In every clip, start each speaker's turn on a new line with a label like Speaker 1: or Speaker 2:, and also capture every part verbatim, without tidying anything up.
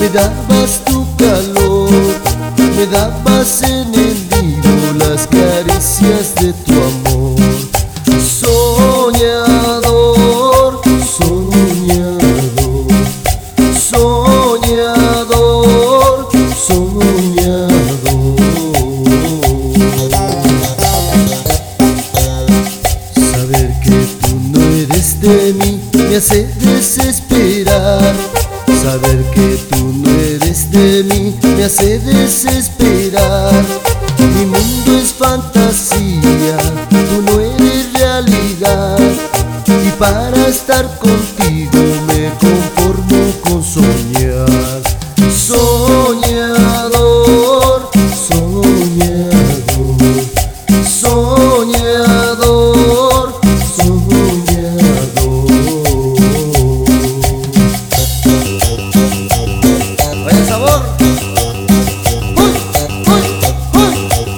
Speaker 1: dabas tu calor, me dabas en el nido las caricias de tu amor. Soñador, soñador, soñador, soñador. Saber que tú no eres de mí me hace desesperar. Saber que tú no eres de mí me hace desesperar. Mi mundo es fantasía, tú no eres realidad. Y para estar contigo me conformo con soñar. Soñador, soñador, soñador, soñador. Vaya sabor. ¡Uy! ¡Uy! ¡Uy!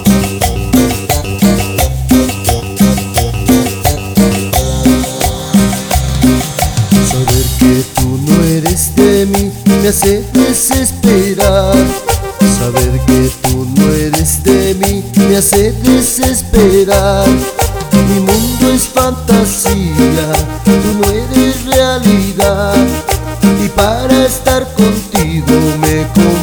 Speaker 1: Saber que tú no eres de mí me hace desesperar. Saber que tú no eres de mí me hace desesperar. Mi mundo es fantasía, tú no eres realidad. Y para estar contigo me conformo